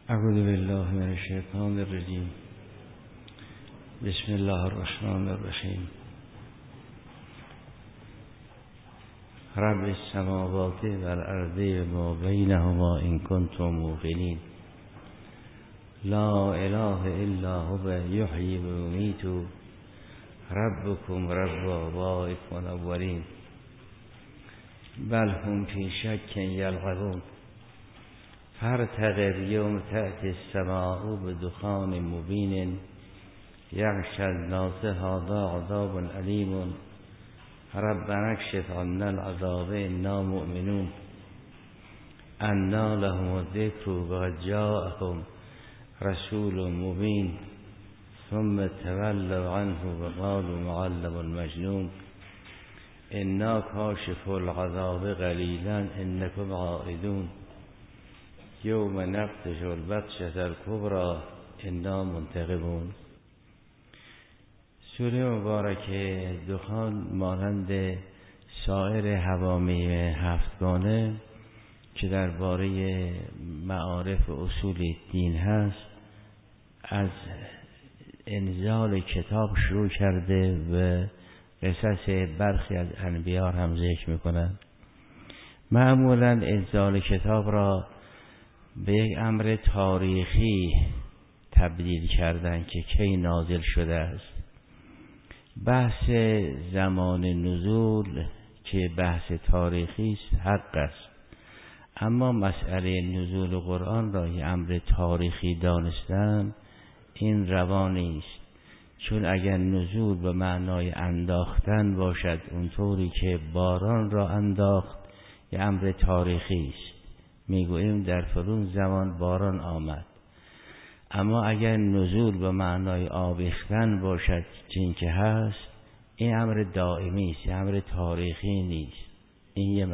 اعوذ بالله من الشیطان الرجیم. بسم الله الرحمن الرحیم. رب السماوات والارض وما بینهما ان کنتم موقنین. لا اله الا هو یحیی و یمیت. ربکم رب آبائکم الاولین. بل هم فی شک یلعبون. فارتقب یوم تأتی السماء بدخان مبین. یغشی الناس هذا عذاب علیم. ربنا اکشف عنا العذاب انا مؤمنون. انا لهم الذکر وقد جاءهم رسول مبین. ثم تولوا عنه وقالوا معلم مجنون. انا کاشف العذاب قلیلا انکم عائدون. یوم نبطش البطشة الکبری انا منتقمون. سوره مبارکه دخان مانند سایر حوامی هفتگانه که درباره معارف و اصول دین هست از انزال کتاب شروع کرده و قصص برخی از انبیاء هم ذکر میکنند. معمولا انزال کتاب را به یک امر تاریخی تبدیل کردن که کی نازل شده است. بحث زمان نزول که بحث تاریخی است حق است، اما مسئله نزول قرآن را یک امر تاریخی دانستن این روا نیست. چون اگر نزول به معنای انداختن باشد اونطوری که باران را انداخت یک امر تاریخی است، میگوییم در فلان زمان باران آمد. اما اگر نزول به معنای آویختن باشد چون که هست، این امر دائمی است، امر تاریخی نیست. این یه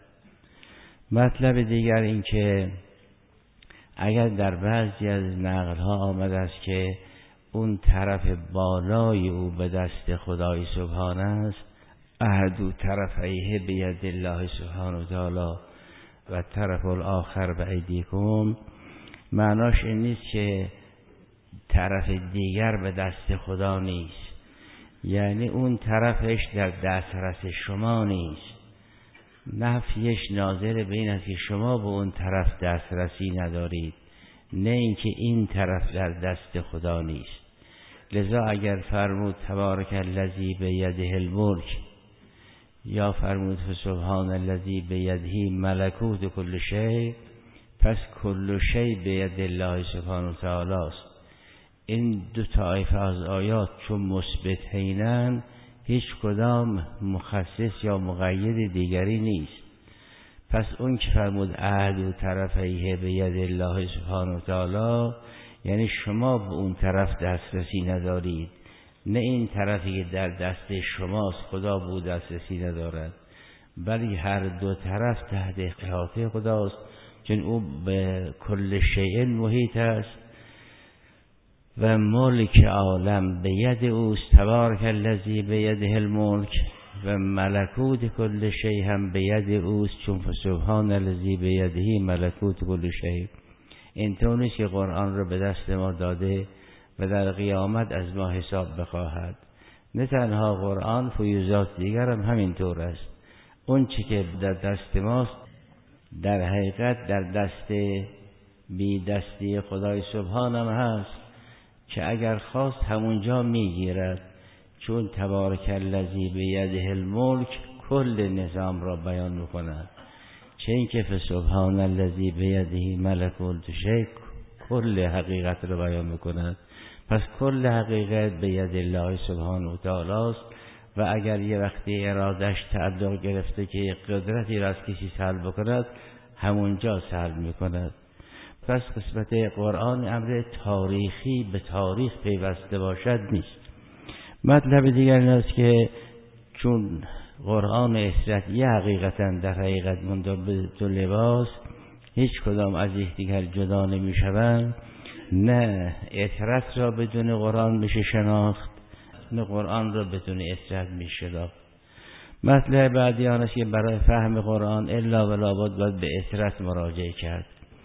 مطلب دیگر این که اگر در بعضی از نقل‌ها آمده است که اون طرف بالای او به دست خدای سبحانه است، احد طرفیه بید الله سبحانه و تعالی و طرف الاخر به ایدیکم، معناش این نیست که طرف دیگر به دست خدا نیست، یعنی اون طرفش در دسترس شما نیست. نفیش ناظر به این است که شما به اون طرف دسترسی ندارید، نه اینکه این طرف در دست خدا نیست. لذا اگر فرمود تبارک الذی بیده الملک یا فرمود سبحان الذی بیده ملکوت کل شیء، پس کل شیء بید الله سبحانه و تعالی است. این دو طایفه از آیات چون مثبتینن هیچ کدام مخصص یا مقید دیگری نیست. پس اون که فرمود احد و طرفیه بید الله سبحانه و تعالی یعنی شما به اون طرف دسترسی ندارید، نه این طرفی که در دست شماست خدا به او دسترسی ندارد، بلی هر دو طرف تحت احاطه خداست، چون او به کل شیء محیط است و ملک عالم به ید اوست. تبارک الذی بیده الملک و ملکوت کل شیء هم به ید اوست، چون سبحان الذی بیده ملکوت کل شیء. این طور نیست که قرآن رو به دست ما داده و در قیامت از ما حساب بخواهد. نه تنها قرآن، فیوزات دیگر هم همین طور است. اون چی که در دست ماست در حقیقت در دست بی دستی خدای سبحان هم هست که اگر خواست همونجا میگیرد، چون تبارک الذی بیده الملک کل نظام را بیان میکند، چه اینکه فسبحان الذی بیده ملکوت شیء کل حقیقت را بیان میکند. پس کل حقیقت به ید الله سبحانه و تعالی است و اگر یه وقتی ارادش تعلق گرفته که قدرتی را از کسی سلب بکند، همونجا سلب میکند. پس قسمت قرآن امر تاریخی به تاریخ پیوسته باشد نیست. مطلب دیگر این است که چون قرآن اسرت یه حقیقتا در حقیقت منضبط لباس، هیچ کدام از یکدیگر جدا نمی شوند. نه اطرت را بدون قرآن میشه شناخت، نه قرآن را بدون اطرت میشه شناخت. مطلب بعدی آن است که برای فهم قرآن الا ولا بد باید به اطرت مراجعه کرد.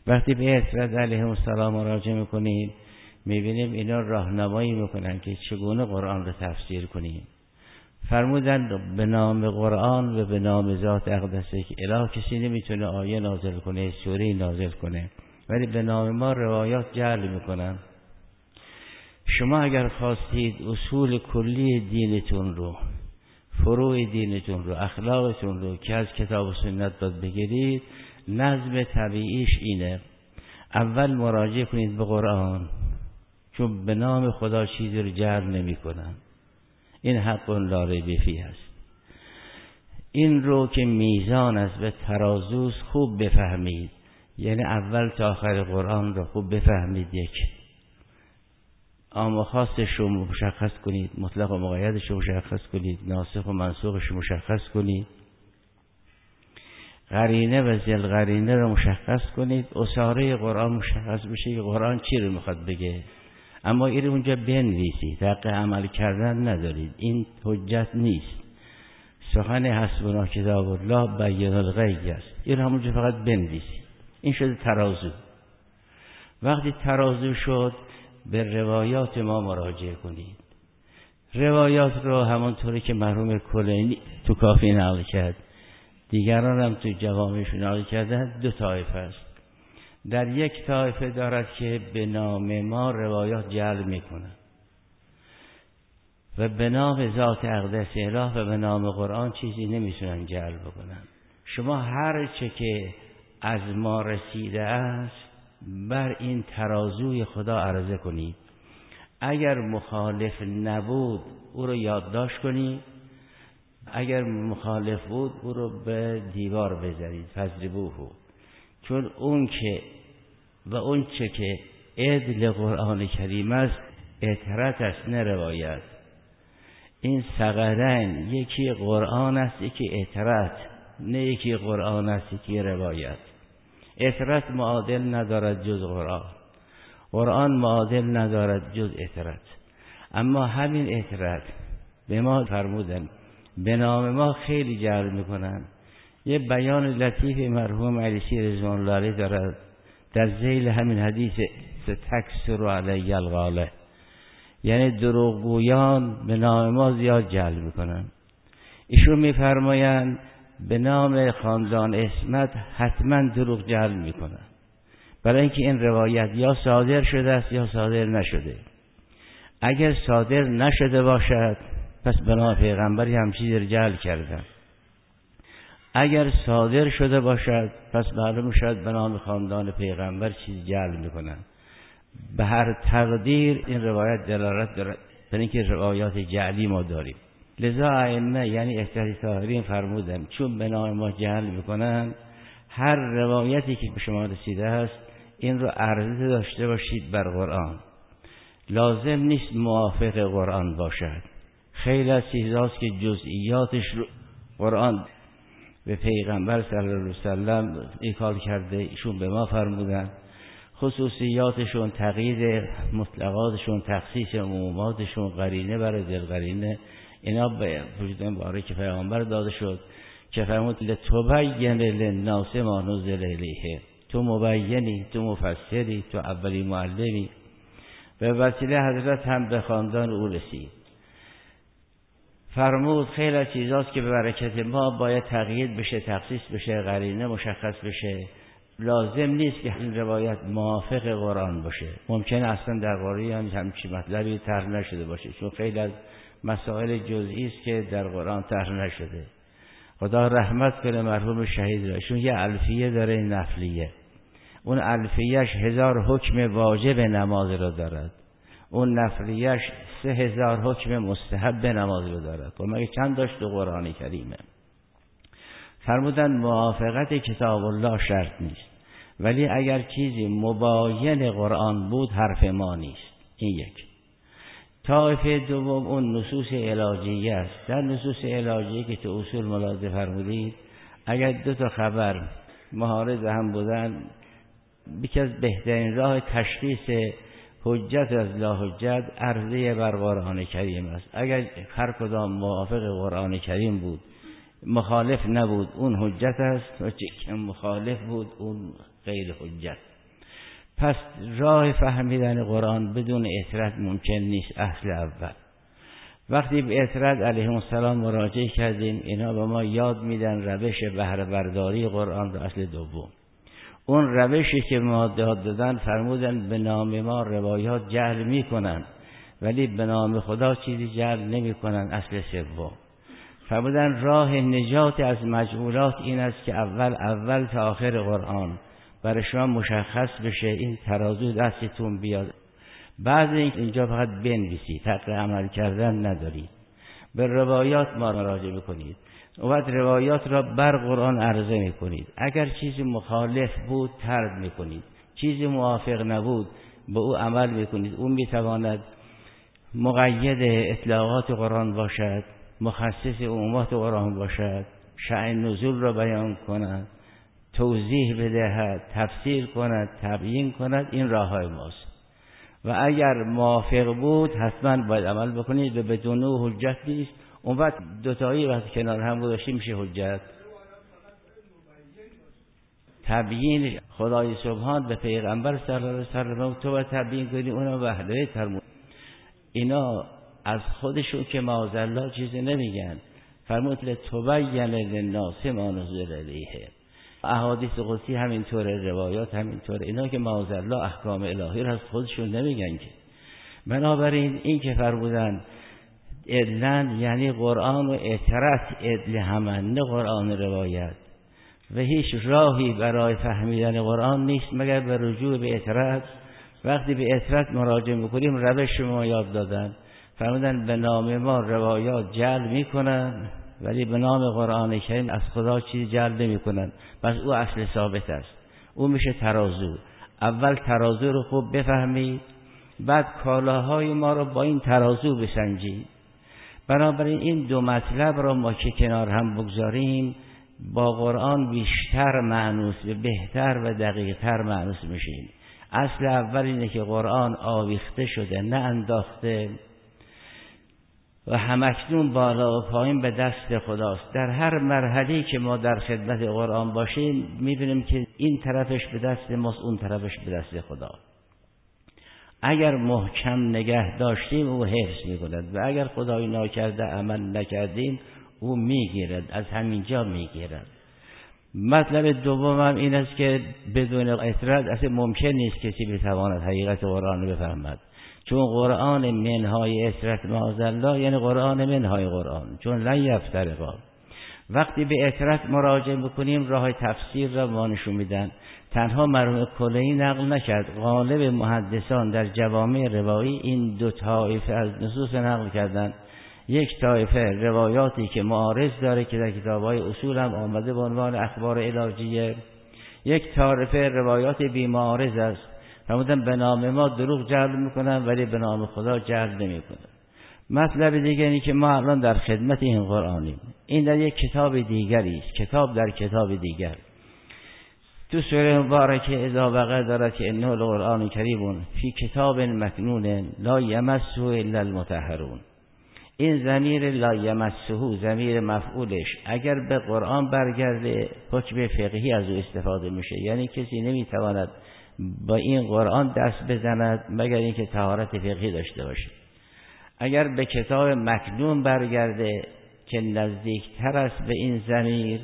وقتی به اطرت علیهم السلام مراجعه میکنیم میبینیم اینا راهنمایی میکنن که چگونه قرآن رو تفسیر کنیم. فرمودن به نام قرآن و به نام ذات اقدسه که اله کسی نمیتونه آیه نازل کنه، سوره نازل کنه، ولی به نام ما روایات جعل میکنن. شما اگر خواستید اصول کلی دینتون رو، فروع دینتون رو، اخلاقتون رو که از کتاب و سنت داد بگیرید، نظم طبیعیش اینه: اول مراجعه کنید به قرآن، چون به نام خدا چیزی رو جعل نمی کنن. این حق لا ریب فیه است. این رو که میزان است و ترازوست خوب بفهمید، یعنی اول تا آخر قرآن رو خوب بفهمید. یک، عام و خاصش رو مشخص کنید، مطلق و مقیدش رو مشخص کنید، ناسخ و منسوخش رو مشخص کنید، قرینه و ذل قرینه رو مشخص کنید، اساره قرآن مشخص بشه که قرآن چی رو میخواد بگه. اما این اونجا بنویسید، حق عمل کردن ندارید، این حجت نیست. سخن حسبنا کتاب الله بیان الغیب است، این همونجا فقط بنویسید. این شده ترازو. وقتی ترازو شد به روایات ما مراجعه کنید. روایات رو همونطوری که مرحوم کلینی تو کافی نقل کرد، دیگران هم تو جوامعشون نقل کردن، دو طایفه است. در یک طایفه دارد که به نام ما روایات جعل میکنن و به نام ذات اقدس اله و به نام قرآن چیزی نمیتونن جعل بکنن. شما هر چه که از ما رسیده است بر این ترازوی خدا عرضه کنید. اگر مخالف نبود او رو یادداشت کنید، اگر مخالف بود او رو به دیوار بزنید، فضربوه. چون اون که و اون چه که عدل قرآن کریم است اطرت است، نه روایت. این ثقلین، یکی قرآن است یکی اطرت، نه یکی قرآن است یکی روایت. اطرت معادل ندارد جز قرآن، قرآن معادل ندارد جز اطرت. اما همین اطرت به ما فرمودن به نام ما خیلی جعل میکنن. یه بیان لطیف مرحوم علیسی رضوان الله علیه دارد در ذیل همین حدیث تکثر علی الغاله، یعنی دروغگویان به نام ما زیاد جعل میکنن. ایشون میفرمایند به نام خاندان اسمت حتما دروغ جعل میکنن، برای اینکه این روایت یا صادر شده است یا صادر نشده. اگر صادر نشده باشد پس به نام پیغمبری هم چیزی رو جعل کردن. اگر صادر شده باشد پس معلوم شد به نام خاندان پیغمبر چیز جعل میکنن. به هر تقدیر این روایت دلالت دارد بر اینکه روایات جعلی ما داریم. لذا ائمه یعنی اهل طاهرین فرمودن چون به نام ما جعل میکنن، هر روایتی که به شما رسیده است این رو عرضه داشته باشید بر قرآن. لازم نیست موافق قرآن باشد. خیلی از چیزاست که جزئیاتش رو قرآن به پیغمبر صلی الله علیه وسلم ایکال کرده، ایشون به ما فرمودن. خصوصیاتشون، تقیید مطلقاتشون، تخصیص عموماتشون، قرینه برای دلقرینه، اینا به وجود مبارک که پیغمبر داده شد که فرمود لتبین للناس ما نزل الیه. تو مبینی، تو مفسری، تو اولی معلمی. به وسیله حضرت هم به خاندان او رسید. فرمود خیلی از چیزاست که به برکت ما باید تقیید بشه، تخصیص بشه، قرینه مشخص بشه. لازم نیست که این روایت موافق قرآن باشه. ممکنه اصلا در قرآن همچین مطلبی طرح نشده باشه، چون خیلی از مسائل جزئی است که در قرآن طرح نشده. خدا رحمت کنه مرحوم شهید را، چون یه الفیه داره نفلیه. اون الفیهش 1000 حکم واجب نماز رو دارد، اون نفلیهش 3000 حکم مستحب نماز رو دارد. و مگه چند داشت تو قرآن کریمه؟ فرمودن موافقت کتاب الله شرط نیست، ولی اگر چیزی مباین قرآن بود حرف ما نیست. این یک. طایفه دوم اون نصوص علاجیه است. در نصوص علاجیه که تو اصول ملاحظه فرمودید، اگر دو تا خبر معارض هم بودن، یکی از بهترین راه تشخیص حجت از لا حجت عرضه بر قرآن کریم است. اگر هر کدام موافق قرآن کریم بود، مخالف نبود، اون حجت است، و چه مخالف بود اون غیر حجت. پس راه فهمیدن قرآن بدون اطرد ممکن نیست. اصل اول وقتی به اطرد علیه السلام مراجعه کردیم، اینا به ما یاد میدن روش بهره برداری قرآن رو. اصل دوم اون روشی که ما دادن، فرمودن به نام ما روایات جعل میکنن ولی به نام خدا چیزی جعل نمیکنن. اصل سوم فرمودن راه نجات از مجهولات این است که اول تا آخر قرآن برای شما مشخص بشه، این ترازو دستتون بیاد. بعد اینجا فقط بنویسید، حق عمل کردن ندارید. به روایات ما مراجعه بکنید و بعد روایات را بر قرآن عرضه میکنید. اگر چیزی مخالف بود طرد میکنید، چیزی موافق نبود به او عمل میکنید. اون میتواند مقید اطلاقات قرآن باشد، مخصص عمومات قرآن باشد، شأن نزول را بیان کند، توضیح بدهد، تفسیر کند، تبیین کند. این راههای ماست و اگر موافق بود حتما باید عمل بکنید و بدون او حجت نیست. اون وقت دوتایی وقت کنار هم گذاشته میشه حجت. تبیین خدای سبحان به پیغمبر صلی الله علیه و سلم تو باید تبیین کنی، اونا وحده فرمود. اینا از خودشون که معاذالله چیزی نمیگن. فرمود لتبین للناس ما نزل الیه. احادیث قدسی همینطوره، روایات همینطوره. اینا که معاذالله احکام الهی را از خودشون نمیگن که. بنابراین این که فرمودن ادلن یعنی قرآن و اطرت، ادل همانه قرآن روایت و هیچ راهی برای فهمیدن قرآن نیست مگر به رجوع به اطرت. وقتی به اطرت مراجعه میکنیم روش ما یاد دادن. فرمودن به نام ما روایات جعل میکنن ولی به نام قرآن کریم از خدا چیز جعل نمیکنن. پس او اصل ثابت است. او میشه ترازو. اول ترازو رو خوب بفهمید، بعد کالاهای ما رو با این ترازو بسنجید. بنابراین این دو مطلب را ما که کنار هم بگذاریم با قرآن بیشتر معنوس، بهتر و دقیقتر معنوس میشیم. اصل اول اینه که قرآن آویخته شده نه انداخته و همکنون بالا و پایین به دست خداست. در هر مرحله‌ای که ما در خدمت قرآن باشیم میبینیم که این طرفش به دست ماست، اون طرفش به دست خدا. اگر محکم نگه داشتیم او حفظ میکند و اگر خدای ناکرده عمل نکردیم او میگیرد، از همینجا میگیرد. مطلب دومم این است که بدون اطراد اصلا ممکن نیست کسی بتواند حقیقت قرآن رو بفهمد، چون قرآن منهای اطراد معاذالله یعنی قرآن منهای قرآن، چون لن یفترقا. وقتی به اطراد مراجعه بکنیم راه تفسیر را ما نشون میدن. تنها مرحوم کلینی نقل نکرد، غالب محدثان در جوامع روایی این دو طایفه از نصوص نقل کردن. یک طایفه روایاتی که معارض داره که در کتاب‌های اصول هم آمده به عنوان اخبار علاجیه، یک طایفه روایات بی معارض است. فرمودن به نام ما دروغ جعل میکنن ولی به نام خدا جعل نمیکنن. مطلب دیگه اینه که ما الان در خدمت این قرآنیم. این در یک کتاب دیگری است، کتاب در کتاب دیگر. تو سوره مبارکه اذا وقع دارد که انه القرآن کریم فی کتاب مکنون لا یمسه الا المطهرون. این ضمیر لا یمسه، ضمیر مفعولش اگر به قرآن برگرده حکم فقهی از او استفاده میشه، یعنی کسی نمیتواند با این قرآن دست بزند مگر اینکه طهارت فقهی داشته باشه. اگر به کتاب مکنون برگرده که نزدیکتر است به این ضمیر،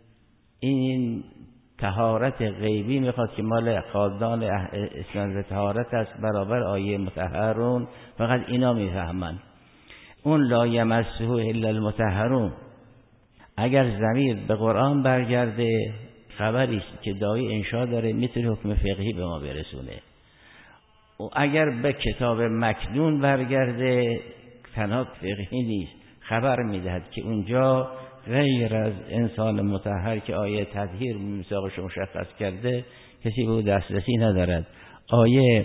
این طهارت غیبی میخواد که مال خالدان اسلام طهارت است، برابر آیه مطهرون فقط اینا میفهمن. اون لا یمسه الا المطهرون اگر ضمیر به قرآن برگرده خبری است که دایی انشاء داره، میتونه حکم فقهی به ما برسونه. و اگر به کتاب مکنون برگرده تنها فقهی نیست، خبر میدهد که اونجا غیر از انسان مطهر که آیه تطهیر میثاقش مشخص کرده کسی به او دسترسی ندارد. آیه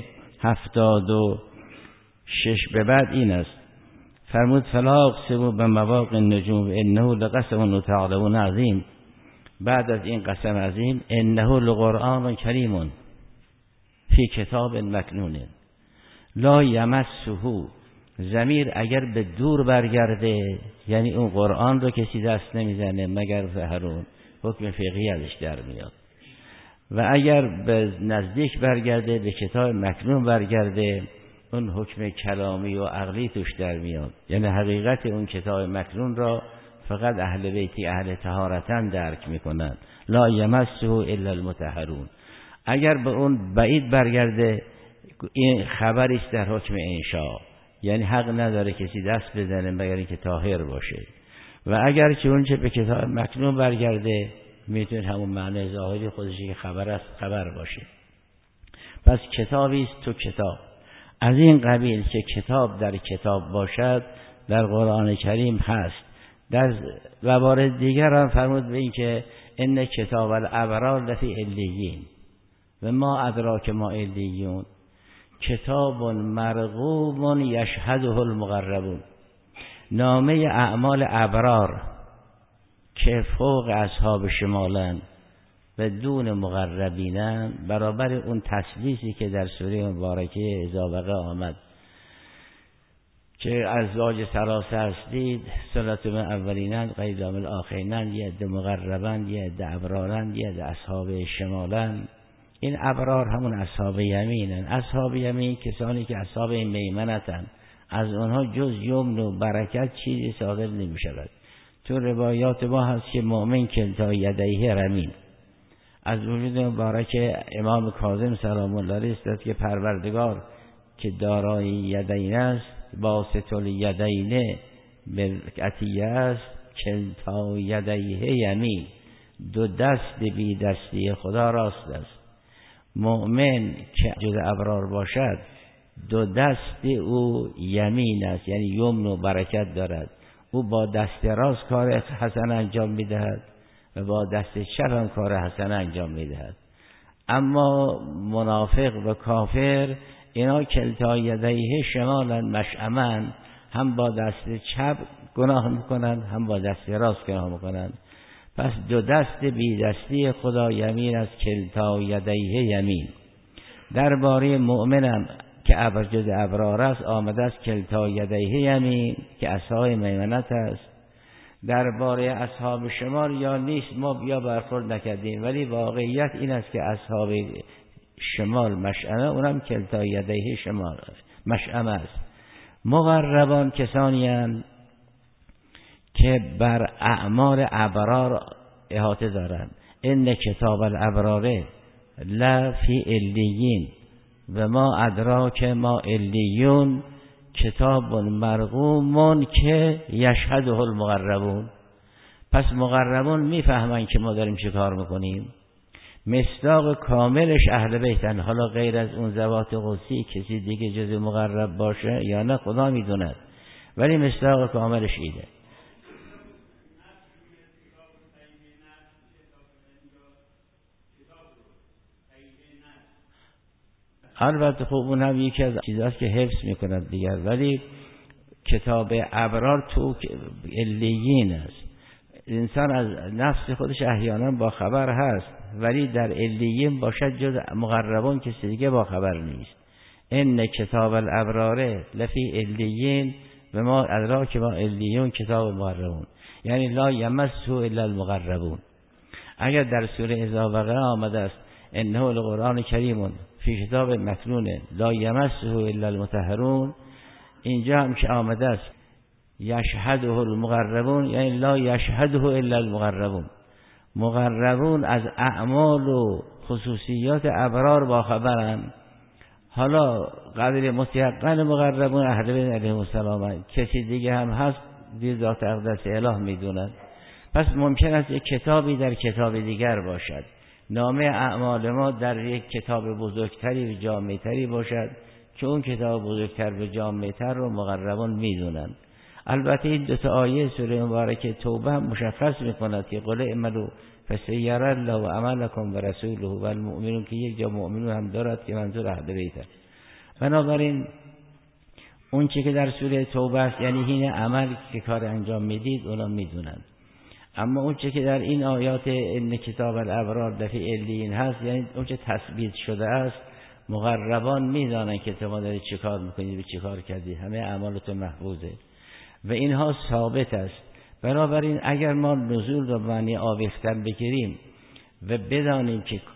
76 به بعد این است، فرمود فلا اقسم بمواقع النجوم انه لقسم تعلمون عظیم. بعد از این قسم عظیم انه لقرآن کریم فی کتاب مکنون لا یمسه، ضمیر اگر به دور برگرده یعنی اون قرآن رو کسی دست نمیزنه مگر فهرون، حکم فقهی ازش در میاد. و اگر به نزدیک برگرده، به کتاب مکنون برگرده، اون حکم کلامی و عقلی توش در میاد. یعنی حقیقت اون کتاب مکنون را فقط اهل بیتی اهل طهارتن درک میکنن. لا یمسه الا المطهرون. اگر به اون بعید برگرده، این خبری است در حکم انشاء، یعنی حق نداره کسی دست بزنه مگر اینکه طاهر باشه. و اگر که اون چه به کتاب مکنون برگرده، میتونه همون معنی ظاهری خودشی که خبر است خبر باشه. پس کتابی است تو کتاب. از این قبیل که کتاب در کتاب باشد در قرآن کریم هست. در موارد دیگر هم فرمود به این که ان کتاب الابرار لفی علیین و ما ادراک ما علیون کتاب مرقوم یشهده المقربون. نامه اعمال ابرار که فوق اصحاب شمالن و دون مقربینن، برابر اون تسلیسی که در سوره مبارکه اذا وقع آمد که ازواج ثلاثه هستید، ثلاثه من اولینند قیدام الاخرینند، یه عده مقربند، یه عده ابرارند، یه عده اصحاب شمالند. این ابرار همون اصحاب یمینن. اصحاب یمین کسانی که اصحاب میمنتن، از اونها جز یمن و برکت چیزی صادر نمی شود. تو روایات ما هست که مؤمن کلتا یدیه رمین. از وجود مبارک امام کاظم سلام الله علیه است که پروردگار که دارای یدین است، باسط الیدین بالعطیه است، کلتا یدیه یمین. دو دست بی دستی خدا راست است. مؤمن که جز ابرار باشد دو دست او یمین است، یعنی یمن و برکت دارد. او با دست راست کار حسن انجام میدهد و با دست چپ هم کار حسن انجام میدهد. اما منافق و کافر اینا کلتا یدیه شمالن مشأمن، هم با دست چپ گناه میکنن هم با دست راست گناه میکنن. پس دو دست بی دستی خدا یمین است، کلتا یدیه یمین. درباره مؤمنم که جز ابرار است آمده است کلتا یدیه یمین که اصحاب میمنت است. درباره اصحاب شمال یا نیست، ما بیا برخورد نکردیم، ولی واقعیت این است که اصحاب شمال مشأمه، اونم کلتا یدیه شمال مشأمه است. مقربان کسانی اند که بر اعمال ابرار احاطه دارند. ان کتاب الابرار لفی علیین و ما ادراک ما علیون کتاب مرقوم که یشهده المقربون. پس مقربون میفهمن که ما داریم چه کار میکنیم. مصداق کاملش اهل بیتن. حالا غیر از اون ذوات قدسی کسی دیگه جز مقرب باشه یا نه خدا میدوند، ولی مصداق کاملش ایده. البته خب اون هم یکی از چیزاست که حفظ میکند دیگر، ولی کتاب ابرار تو علیین است. انسان از نفس خودش احیانا با خبر هست، ولی در علیین باشد جز مقربون کسی دیگه با خبر نیست. ان کتاب الابرار لفی علیین و ما ادراک ما علیون کتاب مقربون، یعنی لا یمسه الا المقربون. اگر در سوره اذا وقع آمده است انه القرآن کریم فی کتاب مکنون لا یمسه الا المطهرون، اینجا هم که آمده است یشهده المقربون، یعنی لا یشهده الا المقربون. مقربون از اعمال و خصوصیات ابرار با خبرند. حالا قدر متیقن مقربون اهل بیت علیهم السلام، کسی دیگه هم هست دید ذات اقدس اله میدوند. پس ممکن است یک کتابی در کتاب دیگر باشد. نامه اعمال ما در یک کتاب بزرگتری و جامعتری باشد که اون کتاب بزرگتر و جامعتر رو مقربون میدونند. البته این دو تا آیه سوره مبارکه توبه هم مشخص میکند که قل اعملوا فسیری الله عملکم و رسوله و المؤمنون، که یک جا مؤمنون هم دارد که منظور اهل بیت است. بنابراین اون چی که در سوره توبه است یعنی این عمل که کار انجام میدید اونا میدونند. اما اون چی که در این آیات ان کتاب الابرار لفی علیین هست یعنی اون چه تثبیت شده است، مقربان میدانند که شما دارید چه کار میکنید و چه کار کردید، همه اعمالتون محفوظه و اینها ثابت است. بنابراین اگر ما نزول رو معنی آویختن بگیریم و بدانیم که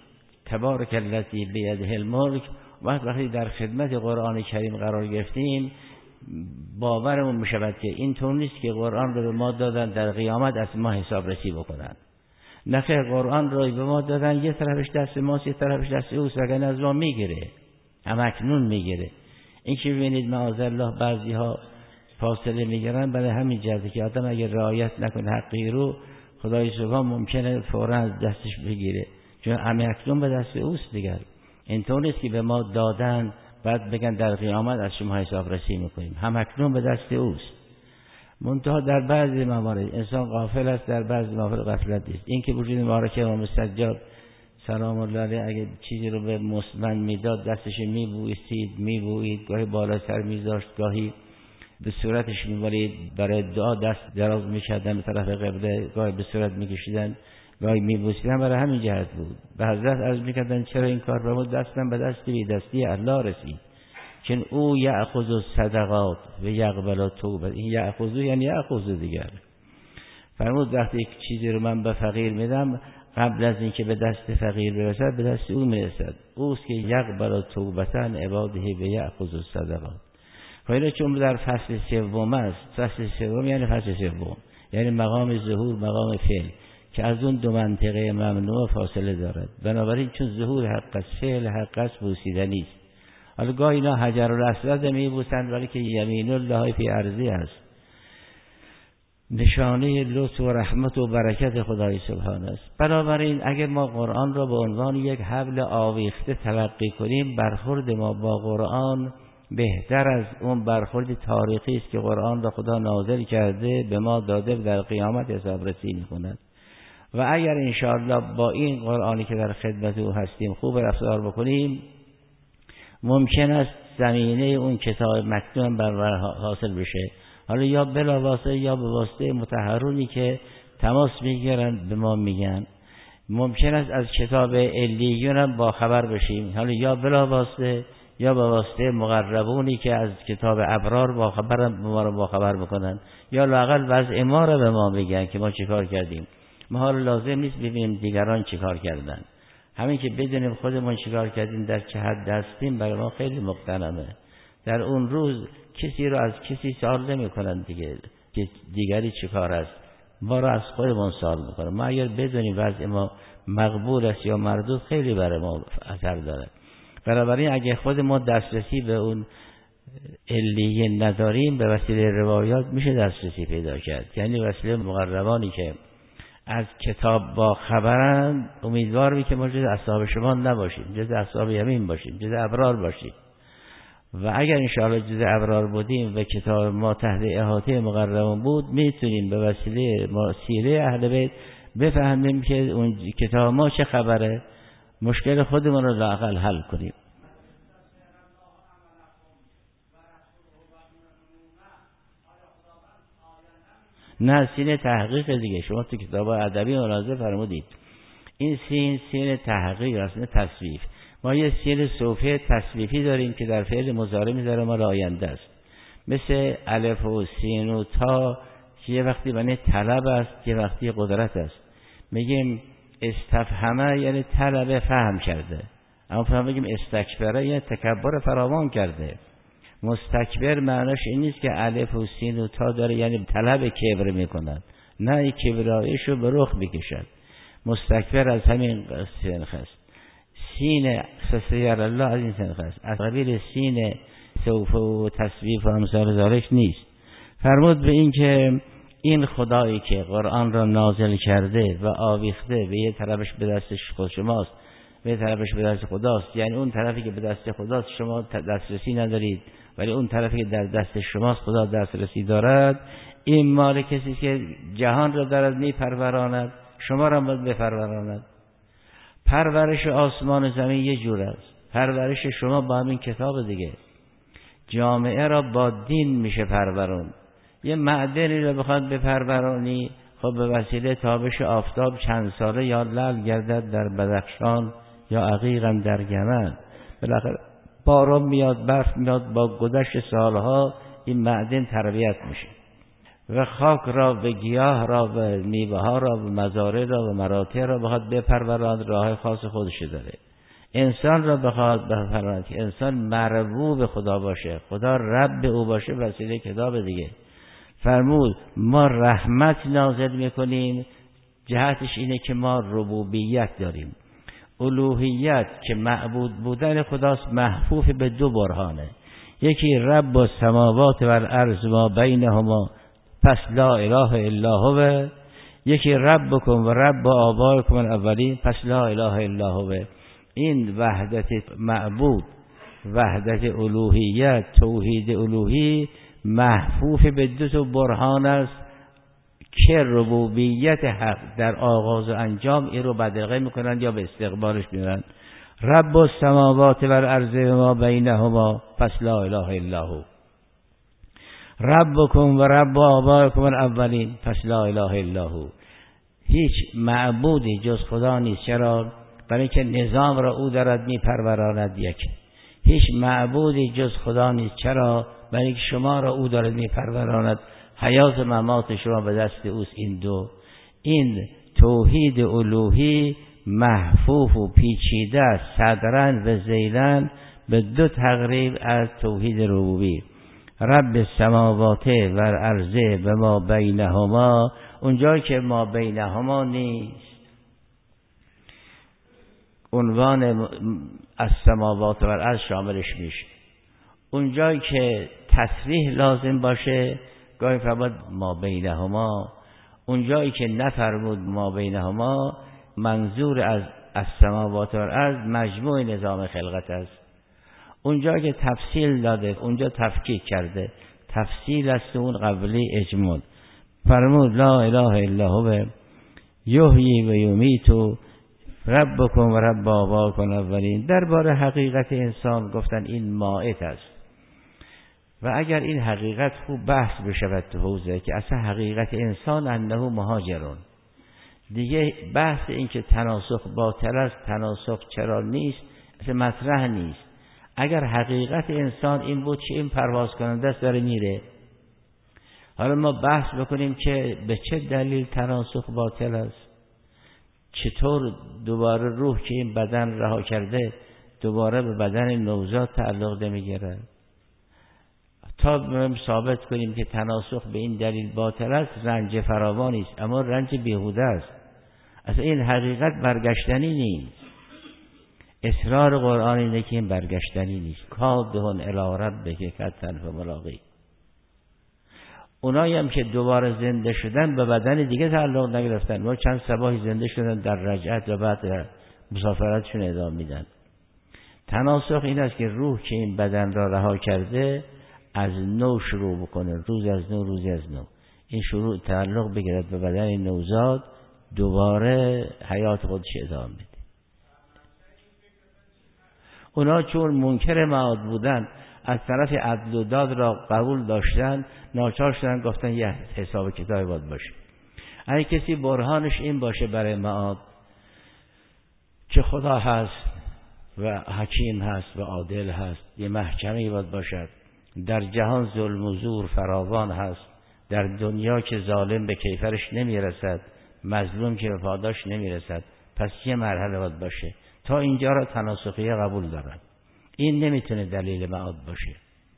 تبارک الذی بیده الملک. وقتی در خدمت قرآن کریم قرار گرفتیم باورمون میشود که این طور نیست که قرآن رو به ما دادن در قیامت از ما حساب رسی بکنن. نخیر، قرآن رو به ما دادن یه طرفش دست ماست یه طرفش دست اوست، وگرنه از ما میگیره، همکنون میگیره. این که ببینید معاذالله بعضی ها فاصله میگیرن برای همین جهته که آدم اگر رعایت نکنه حقی رو خدای سبحان ممکنه فوراً از دستش بگیره، چون همکنون به دست اوست دیگر. اینطور نیست که به ما دادن بعد بگن در قیامت از شما حساب رسی میکنیم، همکنون به دست اوست. منتها در بعضی موارد انسان غافل است، در بعضی موارد غفلت نیست. این که وجود مبارک امام سجاد سلام الله علیه اگه چیزی رو به مسلمان میداد دستش میبویید، گاهی بالاتر میذاشت، گاهی به صورتش میبالید، برای دعا دست دراز میکردن به طرف قبله، گاهی به صورت میکشیدن، گاهی میبوسیدن. برای همین جهت بود. به حضرت عرض میکردن چرا این کار فرمود؟ دستم به دستی الله رسید، چون او یأخذ الصدقات و یقبل التوبه. این یأخذ یعنی یأخذ دیگر. فرمود وقتی یک چیزی رو من به فقیر میدم قبل از اینکه به دست فقیر برسد به دست او میرسد. اوست که یقبل التوبه عن عباده و یأخذ الصدقات. حالا چون در فصل سوم است، فصل سوم یعنی فصل سوم، یعنی مقام ظهور مقام فعل که از اون دو منطقه ممنوع فاصله دارد. بنابراین چون ظهور حق است، فعل حق است، بوسیدنی است. حالا گاهی اینا حجر الاسود میبوسند ولی که یمین الله فی ارضی است، نشانه لطف و رحمت و برکت خدای سبحانه است. بنابراین اگر ما قرآن را به عنوان یک حبل آویخته تلقی کنیم، برخورد ما با قرآن بهتر از اون برخورد تاریخی است که قرآن را خدا نازل کرده به ما داده در قیامت حساب رسی می‌کند. و اگر انشاءالله با این قرآنی که در خدمت او هستیم خوب رفتار بکنیم، ممکن است زمینه اون کتاب مکتوم بر حاصل بشه. حالا یا بلا واسطه یا به واسطه مطهرونی که تماس میگیرن به ما میگن، ممکن است از کتاب علیون هم با خبر بشیم. حالا یا بلا واسطه یا به واسطه مقربونی که از کتاب ابرار با خبر ما رو با خبر میکنن، یا لااقل وضع ما رو به ما میگن که ما چیکار کردیم. ما حالا لازم نیست ببینیم دیگران چیکار کردن، همین که بدونیم خودمون چیکار کردیم، در چه حد هستیم برای ما خیلی مقتنمه. در اون روز کسی رو از کسی سوال نمی‌کنن دیگه که دیگری چیکار است، ما رو از خودمون سوال می‌کنن. ما اگر بدونیم وضع ما مقبول است یا مردود خیلی برای ما اثر داره. بنابراین اگه خود ما دسترسی به اون علیه نداریم، به وسیله روایات میشه دسترسی پیدا کرد، یعنی وسیله مقربانی که از کتاب با خبرند. امیدوارم که ما جز اصحاب شما نباشیم، جز اصحاب یمین باشیم، جز ابرار باشیم. و اگر انشاءالله جز ابرار بودیم و کتاب ما تحت احاطه مقربان بود، میتونیم به وسیله ما سیره اهل بیت بفهمیم که اون کتاب ما چه خبره، مشکل خودمون رو لااقل حل کنیم. نه، سین تحقیق دیگه. شما تو کتاب ادبی ملاحظه فرمودید این سین تحقیق است، نه تصویف. ما یه سین صوفی تصویفی داریم که در فعل مضارع میذاره ما آینده است، مثل الف و سین و تا که یه وقتی معنی طلب است، یه وقتی قدرت است. میگیم استفهمه یعنی طلب فهم کرده، اما فهم بگیم استکبره یعنی تکبر فراوان کرده. مستکبر معناش این نیست که الف و سین و تا داره یعنی طلب کبر میکند، نه، کبرایشو به رخ میکشد. مستکبر از همین سنخ است. سین سسیر الله از این سنخ است، از قبیل سین سوف و تصویف و امثال ذالک نیست. فرمود به این که این خدایی که قرآن را نازل کرده و آویخته به یه طرفش به دستش خود شماست، به یه طرفش به دست خداست، یعنی اون طرفی که به دست خداست شما دسترسی ندارید، ولی اون طرفی که در دست شماست خدا دسترسی دارد. این مال کسی که جهان را دارد میپروراند، شما را باید بپروراند. پرورش آسمان و زمین یه جور است، پرورش شما با همین کتاب دیگه. جامعه را با دین میشه پرورون. یه معدنی را بخواد بپرورانی، خب به وسیله تابش آفتاب چند ساله یا لعل گردد در بدخشان یا عقیقم در یمن، بالاخره باران میاد، برف میاد، با گذشت سالها این معدن تربیت میشه و خاک را و گیاه را و میوه ها را و مزارع را و مراتع را بخواد بپروراند، راه خاص خودش داره. انسان را بخواد بفرماید که انسان مربوب خدا باشه، خدا رب او باشه، وسیله کتاب دیگه. فرمود ما رحمت نازل میکنیم، جهتش اینه که ما ربوبیت داریم. الوهیت که معبود بودن خداست محفوف به دو برهانه، یکی رب السماوات و الارض ما بینهما پس لا اله الا هو، یکی ربکم و رب آبائکم الاولین پس لا اله الا هو. این وحدت معبود، وحدت الوهیت، توحید الوهی محفوف به دو تا برهان است که ربوبیت حق در آغاز و انجام این رو بدرقه میکنن یا به استقبالش میرن. رب السماوات و الارض ما بینهما پس لا اله الا هو، ربکم و رب آبائکم الاولین پس لا اله الا هو. هیچ معبودی جز خدا نیست. چرا؟ برای اینکه نظام را او دارد میپروراند. یک هیچ معبودی جز خدا نیست. چرا؟ برای اینکه شما را او دارد میپروراند، حیات و ممات شما به دست اوست. این دو، این توحید الوهی محفوف و پیچیده است صدرن و ذیلن به دو تقریب از توحید ربوبی. رب السماوات و الارض و ما بینهما، اونجایی که ما بینهما نیست عنوان از سماوات و الارض شاملش میشه. اونجایی که تصریح لازم باشه گاهی فرمود ما بینهما، اونجایی که نفرمود ما بینهما منظور از السماوات و الارض مجموع نظام خلقت است. اونجایی که تفصیل داده اونجا تفکیک کرده، تفصیل است اون قبلی اجمال. فرمود لا اله الا هو یحیی و یمیت ربکم و رب آبائکم الاولین. درباره حقیقت انسان گفتن این مائت است و اگر این حقیقت خوب بحث بشود تو حوزه که اصلا حقیقت انسان انه مهاجرون، دیگه بحث این که تناسخ باطل است، تناسخ چرا نیست، اصلا مطرح نیست. اگر حقیقت انسان این بود که این پرواز کننده است داره میره، حالا ما بحث بکنیم که به چه دلیل تناسخ باطل است، چطور دوباره روح که این بدن رها کرده دوباره به بدن نوزاد تعلق نمیگیره، تا ثابت کنیم که تناسخ به این دلیل باطل است. رنج فراوانی است اما رنج بیهوده است. اصلا این حقیقت برگشتنی نیست. اصرار قرآن اینه که این برگشتنی نیست. کادهن الی ربک کدحن فملاقیه. اونایی هم که دوباره زنده شدن به بدن دیگه تعلق نگرفتن، ما چند صباحی زنده شدن در رجعت و بعد مسافرتشون ادامه میدن. تناسخ این است که روح که این بدن را رها کرده از نو شروع بکنه، روز از نو، روزی از نو، این شروع تعلق بگیرد به بدن نوزاد، دوباره حیات خودش ادامه میده. اونا چون منکر معاد بودن از طرف عدل و داد را قبول داشتن، ناچار شدن گفتن یه حساب کتابی باید باشه. اگه کسی برهانش این باشه برای معاد که خدا هست و حکیم هست و عادل هست، یه محکمه‌ای باید باشد، در جهان ظلم و زور فراوان هست، در دنیا که ظالم به کیفرش نمیرسد، مظلوم که به پاداش نمیرسد، پس یه مرحله باید باشه. تا اینجا را تناسخیه قبول دارن. این نمیتونه دلیل معاد باشه.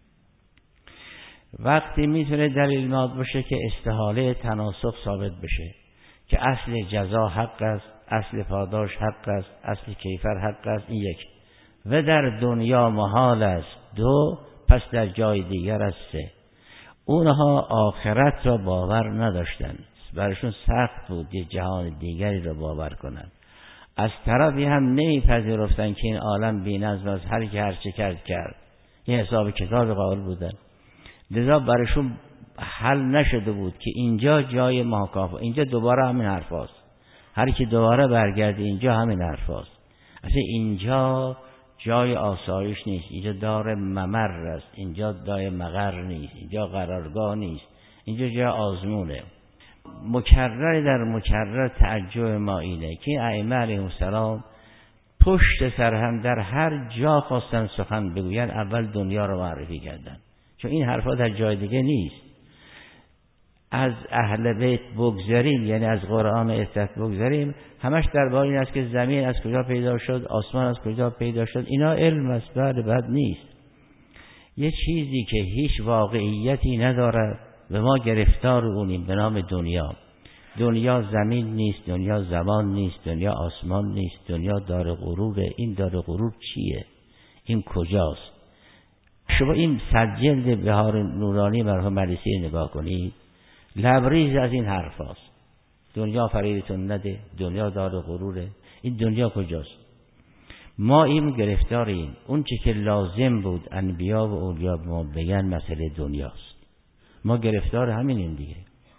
وقتی میتونه دلیل معاد باشه که استحاله تناسخ ثابت بشه، که اصل جزا حق است، اصل پاداش حق است، اصل کیفر حق است. این یک. و در دنیا محال است. دو، پس در جای دیگر است. سه، اونها آخرت را باور نداشتن، برایشون سخت بود یه جهان دیگری را باور کنند. از طرفی هم نمیپذیرفتن که این عالم بی‌نظم است، هر کی هر چه کرد. این حساب کتاب قائل بودن. لذا برایشون حل نشده بود که اینجا جای محاکافه، اینجا دوباره همین حرف هست. هر کی دوباره برگرده اینجا همین حرف هست. اصلا اینجا جای آسایش نیست، اینجا دار ممر است، اینجا دای مقر نیست، اینجا قرارگاه نیست، اینجا جای آزمونه. مکرر در مکرر تعجب ما اینه که ائمه علیهم السلام پشت سر هم در هر جا خواستن سخن بگوین اول دنیا رو معرفی کردن، چون این حرفا در جای دیگه نیست. از اهل بیت بگذاریم، یعنی از قرآن عزت بگذاریم، همش درباره این است که زمین از کجا پیدا شد، آسمان از کجا پیدا شد. اینا علم است، بد نیست. یه چیزی که هیچ واقعیتی نداره و ما گرفتار اونیم به نام دنیا. دنیا زمین نیست، دنیا زمان نیست، دنیا آسمان نیست، دنیا دار غروره. این دار غرور چیه؟ این کجاست؟ شما این سجلد بهار نورانی مرحوم ملیسی نگاه کنید، لبریز از این حرف هاست. دنیا فریبتون نده، دنیا دار غروره. این دنیا کجاست؟ ما این گرفتاریم. اون چی که لازم بود انبیا و اولیا به ما بگن مسئله دنیاست. ما گرفتار همینیم دیگه.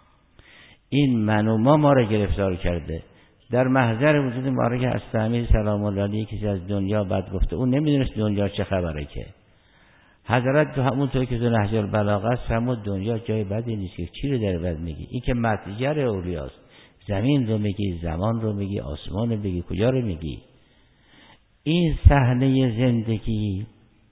این من و ما را گرفتار کرده. در محضر وجود مبارک حضرت امیر سلام الله علیه کسی از دنیا بد گفته، اون نمیدونست دنیا چه خبره. که حضرت تو همونطور که تو نهج البلاغه است فرمود دنیا جای بدی نیست. که چی رو در بد میگی؟ این که متجر اولیاست. زمین رو میگی، زمان رو میگی، آسمان رو میگی، کجا رو میگی؟ این صحنه زندگی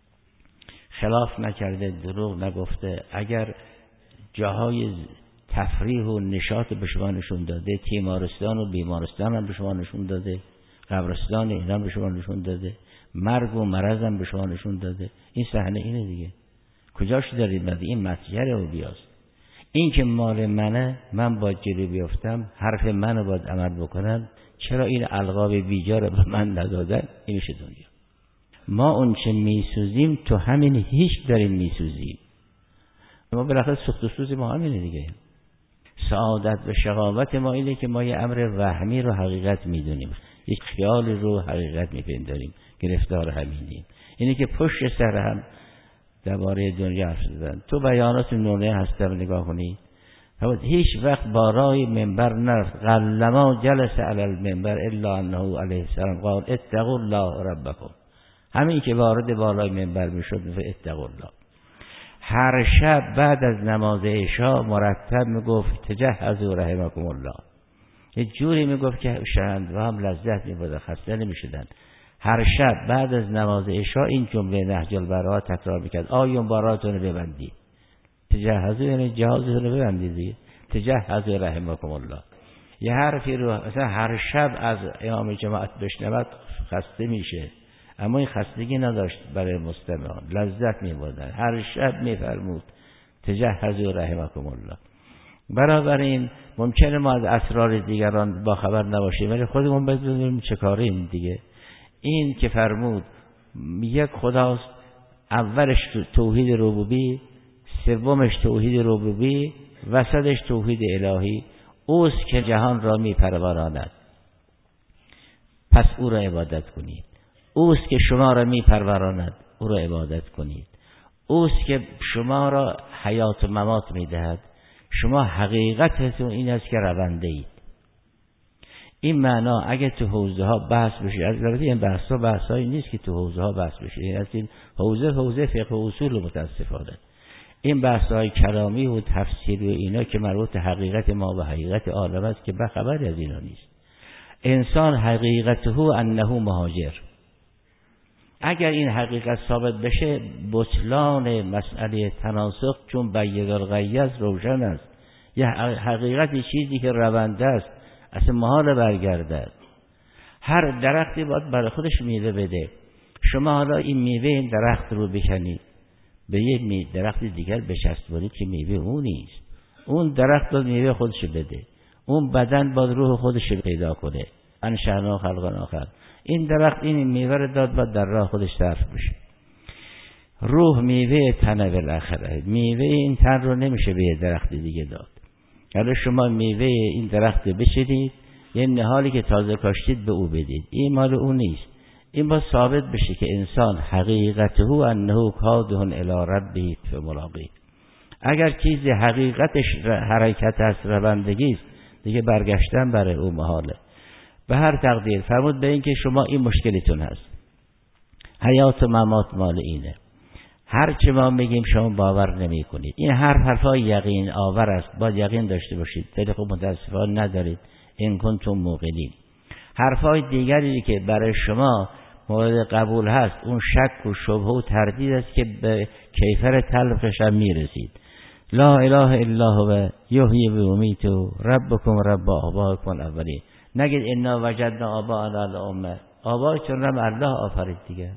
خلاف نکرده، دروغ نگفته. اگر جاهای تفریح و نشاط به شما نشون داده، تیمارستان و بیمارستان هم به شما نشون داده، قبرستان اینا به شما نشون داده، مرگ و مرض هم به شما نشون داده. این صحنه اینه دیگه. کجاش دارید بعد؟ این متجر اولیاست. این که مال منه، من باید جلو بیافتم، حرف منو باید عمل بکنم. چرا این القاب بیجا رو به من ندادن؟ این میشه دنیا. ما اون چه میسوزیم تو همین هیچ داریم میسوزیم. ما بالاخره سوخت و سوز ما همینه دیگه. سعادت و شقاوت ما اینه که ما یه امر وهمی رو حقیقت میدونیم، یک خیال رو حقیقت میپنداریم، گرفتار همینیم. اینه که پشت سر هم درباره دنیا حرف زدن. تو بیانات نونه هستم نگاه کنی، هیچ وقت بالای منبر نرفت. قلما جلس علی المنبر الا انه علیه السلام قال اتقوا الله ربکم. همین که وارد بالای منبر میشد اتقوا الله. هر شب بعد از نماز عشاء مرتب میگفت تجهزوا رحمکم الله. یه جوری میگفت که شنونده هم لذت میبردن، خسته نمیشدن. هر شب بعد از نماز عشاء این جمله نهج البلاغه تکرار میکرد. آیون باراتون رو ببندید. تجهزوا یعنی جهازتون رو ببندید دیگه. تجهزوا رحمکم الله. یه حرفی رو مثلا هر شب از امام جماعت بشنود خسته میشه، اما این خستگی نداشت برای مستمعان، لذت می‌بردن. هر شب می‌فرمود تجهزوا رحمکم الله. بنابراین ممکنه ما از اسرار دیگران با خبر نباشیم، ولی خودمون بدونیم چه کاریم دیگه. این که فرمود یک خداست، اولش توحید ربوبی، سومش توحید ربوبی، وسطش توحید الهی. اوست که جهان را میپروراند، پس او را عبادت کنید. اوست که شما را میپروراند، او را عبادت کنید. اوست که شما را حیات و ممات میدهد، شما حقیقتتون این است که رونده اید. این معنا اگه تو حوزه ها بحث بشه، البته این بحثایی نیست که تو حوزه ها بحث بشه، این است این حوزه فقه و اصول متاسفانه. این بحث‌های کلامی و تفسیری و اینا که مربوط حقیقت ما و حقیقت عالم است که خبری از اینا نیست. انسان حقیقته انه مهاجر. اگر این حقیقت ثابت بشه، بطلان مسئله تناسخ چون بید الغیظ روشن است. یه حقیقت چیزی که رونده است، اصلا محال برگردد. هر درختی باید برای خودش میوه بده. شما حالا این میوه این درخت رو بکنید، به یه درخت دیگر بچسبونید که میوه اون نیست. اون درخت باید میوه خودش بده، اون بدن باید روح خودش پیدا کنه. انشأنا خلقا آخر. این درخت این میوه رو داد، باید در راه خودش صرف بشه. روح میوه تن بالاخره، میوه این تن رو نمیشه به یه درخت دیگه داد. حالا شما میوه این درخت بچینید، یه نهالی که تازه کاشتید به او بدید، این مال او نیست. این باید ثابت بشه که انسان حقیقته انه کادح الی ربه فملاقیه. اگر چیزی حقیقتش حرکت است، روندگی است، دیگه برگشتن برای او محاله. به هر تقدیر فرمود به این که شما این مشکلتون هست، حیات و ممات مال اینه. هر چه ما میگیم شما باور نمی کنید. این حرفای یقین آور است، باید یقین داشته باشید. خیلی خوب متاسفانه ندارید. این کنتم موقنین. حرفای دیگری که برای شما مورد قبول هست، اون شک و شبهه و تردید است که به کیفر تلخش هم میرسید. لا اله الا هو یحیی و یمیت ربکم رب آبائکم الاولین. نگید انا وجدنا آباءنا علی امه، آبایتون رو الله آفرید دیگه.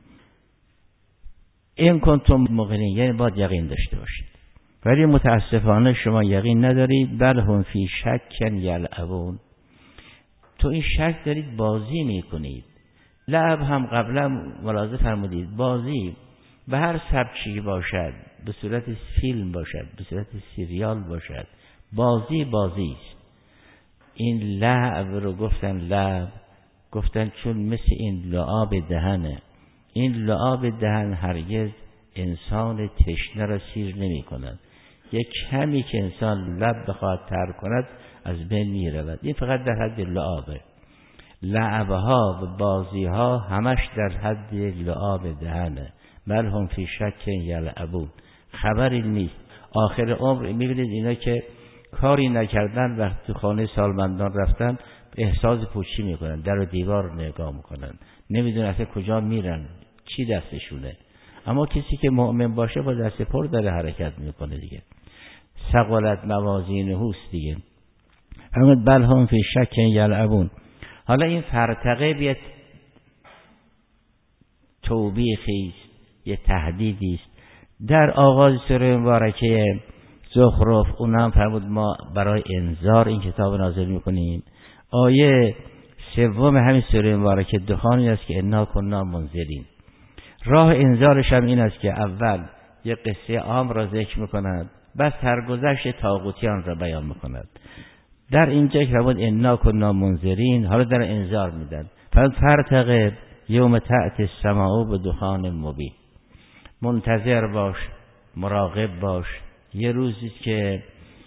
این کنتم موقنین، یعنی باید یقین داشته باشید. ولی متاسفانه شما یقین ندارید. بل هم فی شک یلعبون، تو این شک دارید بازی میکنید. لعب هم قبلا ملاحظه فرمودید، بازی به هر سبکی باشد، به صورت فیلم باشد، به صورت سریال باشد، بازی است. این لعب رو گفتن لعب، گفتن چون مثل این لعاب دهنه. این لعاب دهن هرگز انسان تشنه را سیر نمی کند. یک کمی که انسان لب بخواد تر کند از بین می رود. این فقط در حد لعابه. لعبها و بازیها همش در حد لعاب دهنه. بل هم فی شک یلعبون، خبری نیست. آخر عمر میبینید اینا که کاری نکردن وقتی تو خانه سالمندان رفتن احساس پوچی میکنن، در و دیوار نگاه میکنن، نمیدونن اصلا کجا میرن، چی دستشونه. اما کسی که مؤمن باشه با دست پر داره حرکت میکنه دیگه. ثقلت موازینه دیگه. همون بل هم فی شک یلعبون. حالا این فرتقه بیت توبیخی است، یه تهدیدی است. در آغاز سوره مبارکه زخرف اونم فرمود ما برای انذار این کتاب نازل میکنیم. آیه سوم همین سوره مبارکه دخانی است که انا کنا منذرین. راه انذارش هم این است که اول یه قصه عام را ذکر میکند، بعد سرگذشت طاغوتیان را بیان میکند. در اینجا که فرمود انا کنا منذرین، حالا در انذار میدن. فرتقب یوم تأتی السماء بدخان مبین، منتظر باش، مراقب باش. یه روزی که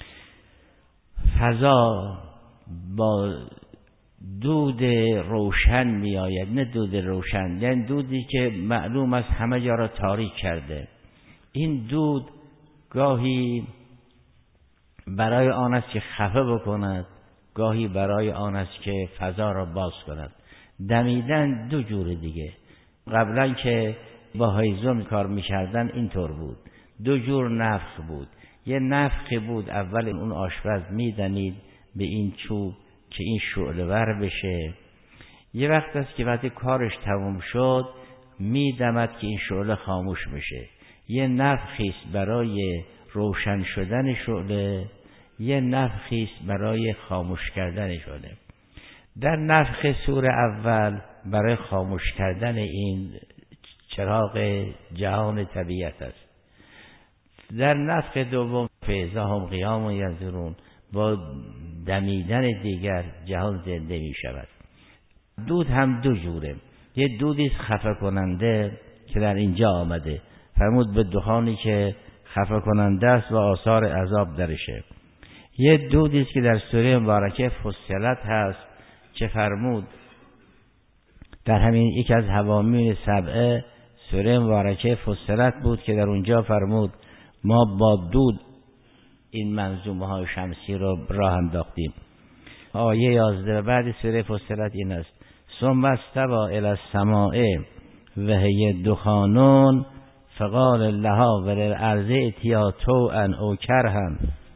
فضا با دود روشن می آید، نه دود روشن، یعنی دودی که معلوم است همه جا را تاریک کرده. این دود گاهی برای آن است که خفه بکند، گاهی برای آن است که فضا را باز کند. دمیدن دو جور دیگه. قبلا که با هیزم کار می‌کردن اینطور بود، دو جور نفخ بود. یه نفخی بود اول اون آشپز میدنید به این چوب که این شعله ور بشه. یه وقت است که وقتی کارش تموم شد میدمد که این شعله خاموش بشه. یه نفخی است برای روشن شدن شعله، یه نفخی است برای خاموش کردن شعله. در نفخ سور اول برای خاموش کردن این چراغ جهان طبیعت است. در نفخ دوم فاذا هم قیام ینظرون، با دمیدن دیگر جهان زنده می شود. دود هم دو جوره. یه دودی خفه کننده که در اینجا آمده، فرمود به دخانی که خفه کننده است و آثار عذاب درشه. یه دودی است که در سوره مبارکه فصلت هست که فرمود در همین یک از حوامیم سبعه سوره مبارکه فصلت بود که در اونجا فرمود ما با دود این منظومه های شمسی رو راه انداختیم. آیه 11 بعد سوره فصلت این است ثم استوى الی السماء و هی دخان فقال لها وللارض ائتیا طوعا او کرها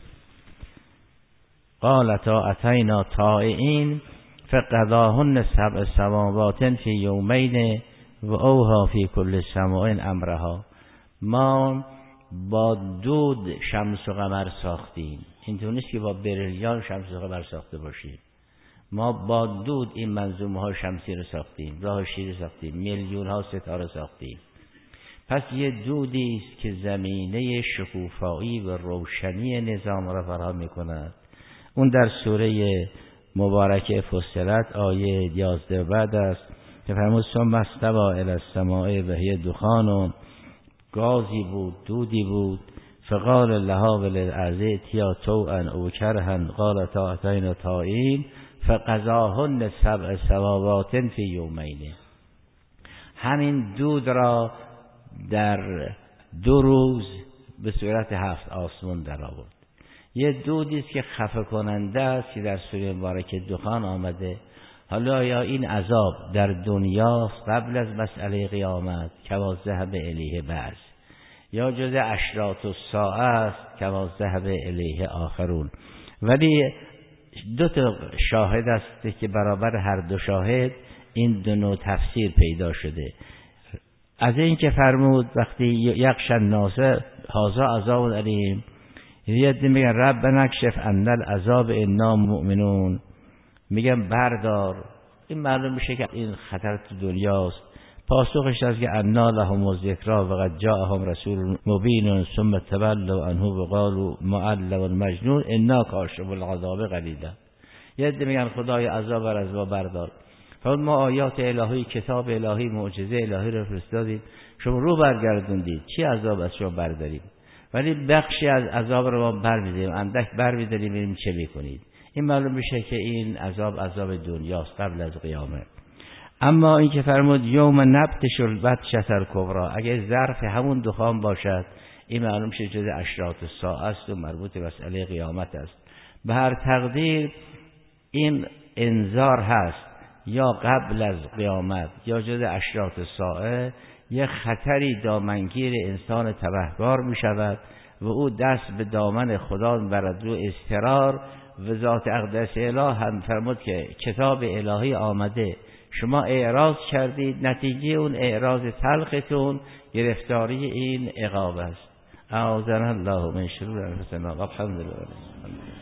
قالتا اتینا طائعین فقضاهن سبع سماوات فی یومین و اوحی فی کل سماء امرها. ما با دود شمس و قمر ساختیم. اینطور نیست که با بریلیان شمس و قمر ساخته باشیم. ما با دود این منظومه ها شمسی رو ساختیم، راه شیری ساختیم، میلیون ها ستاره ساختیم. پس یه دودی است که زمینه شکوفایی و روشنی نظام را فراهم می‌کند. اون در سوره مبارکه فصلت آیه 11 بعد است که فرمود ثم استوى الی السماء و هی دخان، گازی بود، دودی بود. فقال لها وللارض ائتیا طوعا او کرها قالتا اتینا طائعین فقضاهن سبع سماوات فی یومین. همین دود را در 2 روز به صورت 7 آسمان در آورد. یه دودی است که خفه کننده است که در سوره مبارکه دخان آمده. حالا یا این عذاب در دنیا قبل از مسئله قیامت که ذهب الیه بعض، یا جز اشراط الساعه است کما ذهب الیه آخرون. ولی دو تا شاهد است که برابر هر دو شاهد این دو نوع تفسیر پیدا شده. از این که فرمود وقتی یخشى الناس هذا عذاب علیم، یه میگن ربنا اکشف عنا العذاب انا مؤمنون، میگن بردار. این معلوم میشه که این خطر تو دنیاست. پاسخش است که انا لهم الذکری و قد جاءهم رسول مبین ثم تولوا عنه وقالوا معلم مجنون انا کاشف العذاب قلیلا. یه میگن خدای عذاب بر از ما بردار. فرمود ما آیات الهی، کتاب الهی، معجزه الهی رو فرستادیم، شما رو برگردوندید، چی عذاب از شما برداریم؟ ولی بخشی از عذاب رو ما برمی‌داریم، اندک برمی‌داریم، ببینیم چه می‌کنید. این معلوم میشه که این عذاب دنیاست قبل از قیامت. اما این که فرمود یوم نبطش البطشة الکبری، اگه ظرف همون دخان باشد، این معلوم میشه جز اشراط الساعه است و مربوط به مسئله قیامت است. به هر تقدیر این انذار هست، یا قبل از قیامت یا جز اشراط الساعه، یه خطری دامنگیر انسان تبهکار می شود و او دست به دامن خدا برد رو اضطرار. و ذات اقدس اله هم فرمود که کتاب الهی آمده، شما اعراض کردید، نتیجه اون اعراض تلختون گرفتاری این عقاب است. اعاذنا الله من شرور انفسنا و الحمد لله.